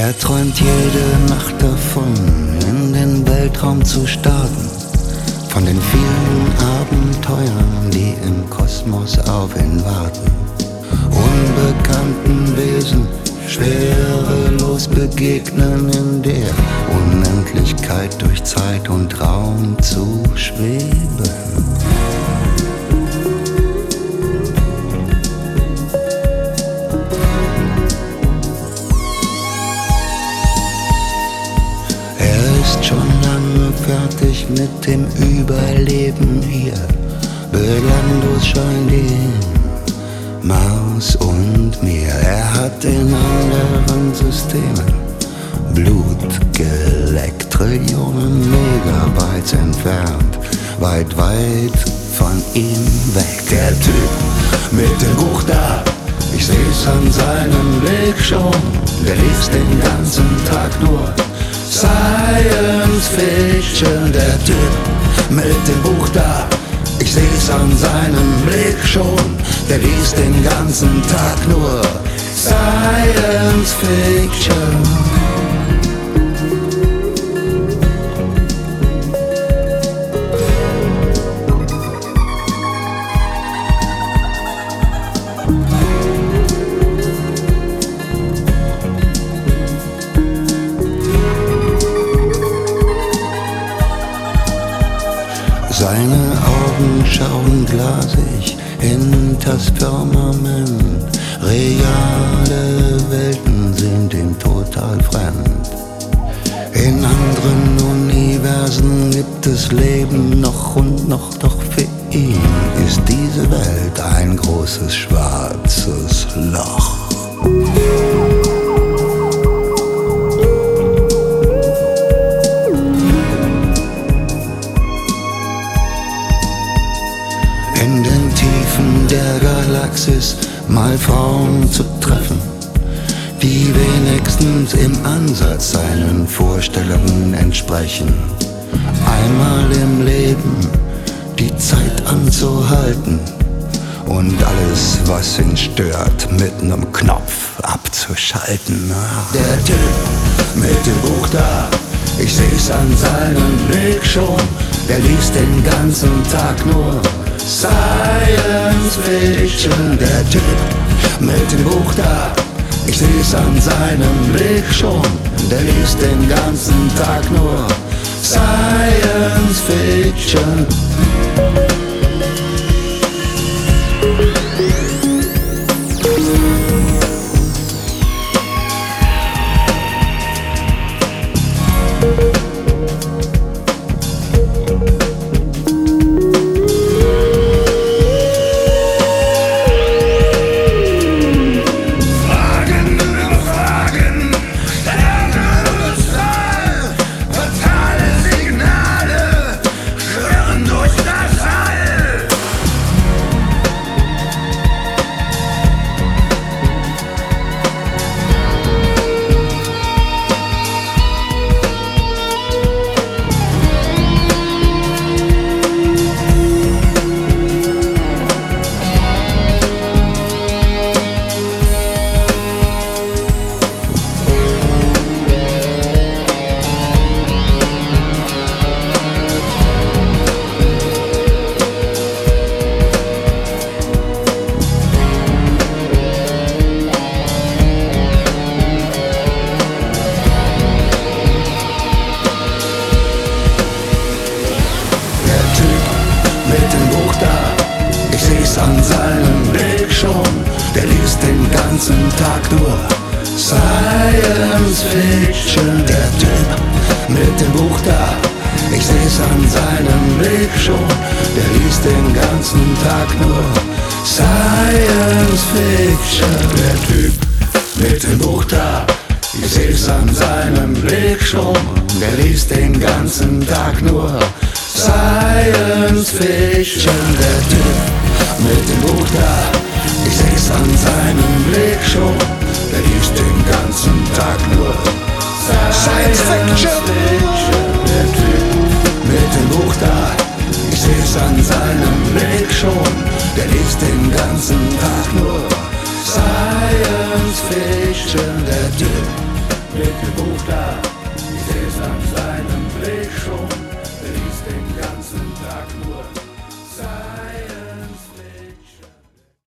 Er träumt jede Nacht davon, in den Weltraum zu starten, von den vielen Abenteuern, die im Kosmos auf ihn warten. Unbekannten Wesen schwerelos begegnen, in der Unendlichkeit durch Zeit und Raum zu schweben. Schon lange fertig mit dem Überleben hier. Belanglos scheint ihm Mars und mir. Er hat in anderen Systemen Blut geleckt, Trillionen Megabytes entfernt, weit, weit von ihm weg. Der Typ mit dem Buch da, ich seh's an seinem Blick schon, der liest den ganzen Tag nur Science Fiction. Der Typ mit dem Buch da, ich seh's an seinem Blick schon, der liest den ganzen Tag nur Science Fiction. Seine Augen schauen glasig hinters Firmament. Reale Welten sind ihm total fremd. In anderen Universen gibt es Leben noch und noch, doch für ihn ist diese Welt ein großes schwarzes Loch. In den Tiefen der Galaxis mal Frauen zu treffen, die wenigstens im Ansatz seinen Vorstellungen entsprechen. Einmal im Leben die Zeit anzuhalten und alles, was ihn stört, mit einem Knopf abzuschalten. Der Typ mit dem Buch da, ich seh's an seinem Blick schon, der liest den ganzen Tag nur Science Fiction. Der Typ mit dem Buch da, ich seh's an seinem Blick schon, der liest den ganzen Tag nur Science Fiction. An seinem Blick schon, der liest den ganzen Tag nur Science Fiction. Der Typ mit dem Buch da, ich seh's an seinem Blick schon, der liest den ganzen Tag nur Science Fiction. Der Typ mit dem Buch da, ich seh's an seinem Blick schon, der liest den ganzen Tag nur Science Fiction. Der Typ mit dem Buch da, ich seh's an seinem Blick schon, der liest den ganzen Tag nur Science Fiction. Der Typ mit dem Buch da, ich seh's an seinem Blick schon, der liest den ganzen Tag nur Science Fiction. Der Typ mit Buch da.